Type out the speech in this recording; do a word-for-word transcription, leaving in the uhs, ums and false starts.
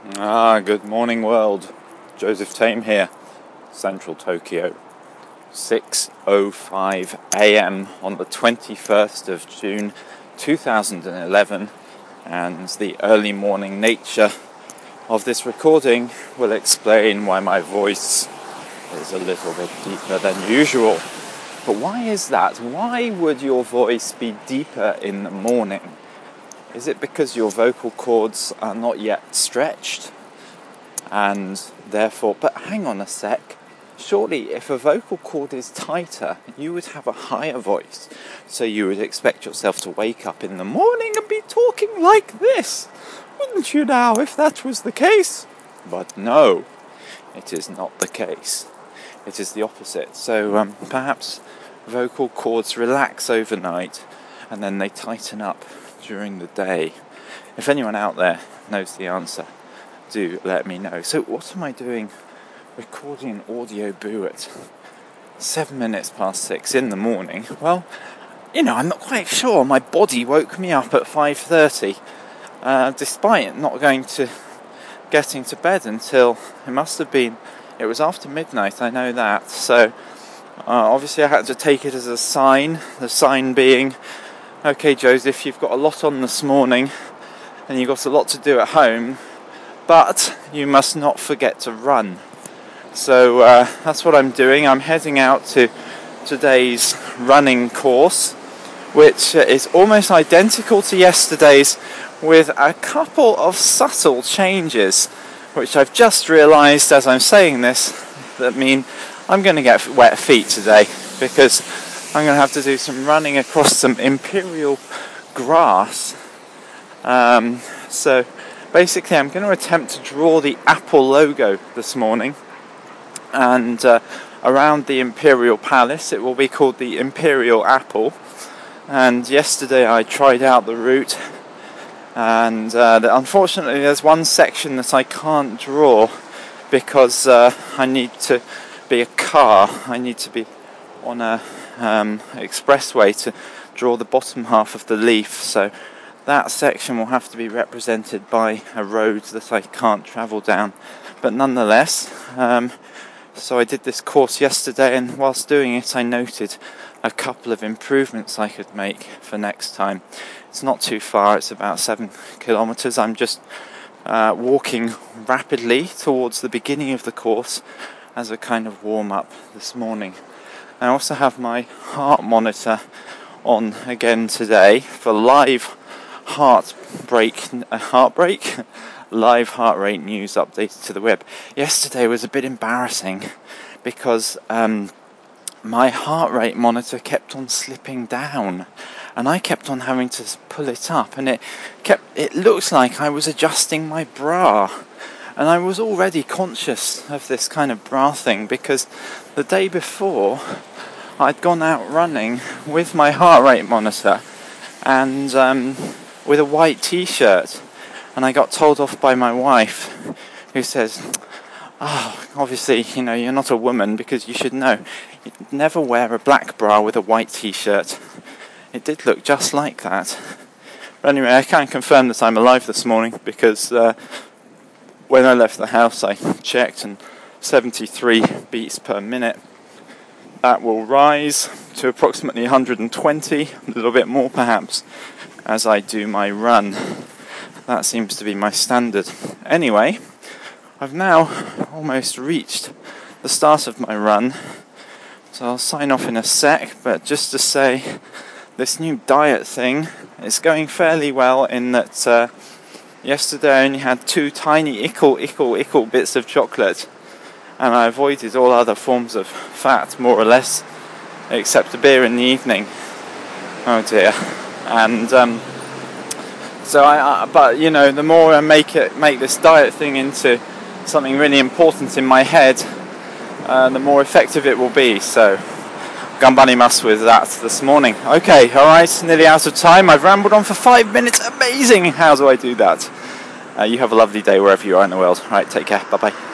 Ah, good morning world. Joseph Tame here, Central Tokyo. six oh five a.m. on the twenty-first of June two thousand eleven, and the early morning nature of this recording will explain why my voice is a little bit deeper than usual. But why is that? Why would your voice be deeper in the morning? Is it because your vocal cords are not yet stretched? And therefore, but hang on a sec, surely if a vocal cord is tighter, you would have a higher voice. So you would expect yourself to wake up in the morning and be talking like this. Wouldn't you now, if that was the case? But no, it is not the case. It is the opposite. So um, perhaps vocal cords relax overnight and then they tighten up during the day. If anyone out there knows the answer, do let me know. So what am I doing recording an audio boo at seven minutes past six in the morning? Well, you know, I'm not quite sure. My body woke me up at five thirty, uh, despite not going to getting to bed until it must have been, it was after midnight, I know that. So uh, obviously I had to take it as a sign, the sign being, okay, Joseph, you've got a lot on this morning and you've got a lot to do at home, but you must not forget to run. So uh, that's what I'm doing. I'm heading out to today's running course, which is almost identical to yesterday's with a couple of subtle changes, which I've just realised as I'm saying this, that mean I'm going to get wet feet today, because I'm going to have to do some running across some imperial grass. Um, so basically I'm going to attempt to draw the Apple logo this morning, and uh, around the Imperial Palace it will be called the Imperial Apple. And yesterday I tried out the route, and uh, unfortunately there's one section that I can't draw because uh, I need to be a car, I need to be on a um, expressway to draw the bottom half of the leaf, so that section will have to be represented by a road that I can't travel down. But nonetheless, um, so I did this course yesterday, and whilst doing it I noted a couple of improvements I could make for next time. It's not too far, it's about seven kilometres. I'm just uh, walking rapidly towards the beginning of the course as a kind of warm-up this morning. I also have my heart monitor on again today for live heartbreak, uh, heartbreak, live heart rate news updated to the web. Yesterday was a bit embarrassing because um, my heart rate monitor kept on slipping down, and I kept on having to pull it up, and it kept. It looked like I was adjusting my bra. And I was already conscious of this kind of bra thing because the day before I'd gone out running with my heart rate monitor and um, with a white t-shirt, and I got told off by my wife, who says, oh, obviously, you know, you're not a woman because you should know, you'd never wear a black bra with a white t-shirt. It did look just like that. But anyway, I can confirm that I'm alive this morning because uh, when I left the house I checked, and seventy-three beats per minute. That will rise to approximately one hundred twenty, a little bit more perhaps, as I do my run. That seems to be my standard. Anyway, I've now almost reached the start of my run, so I'll sign off in a sec, but just to say, this new diet thing is going fairly well in that uh, yesterday I only had two tiny ickle, ickle, ickle bits of chocolate, and I avoided all other forms of fat, more or less, except a beer in the evening. Oh dear. And um, so I, I, but you know, the more I make it, make this diet thing into something really important in my head, uh, the more effective it will be. So, ganbanimasu with that this morning. Okay, alright, nearly out of time. I've rambled on for five minutes. Amazing! How do I do that? Uh, you have a lovely day wherever you are in the world. Alright, take care. Bye bye.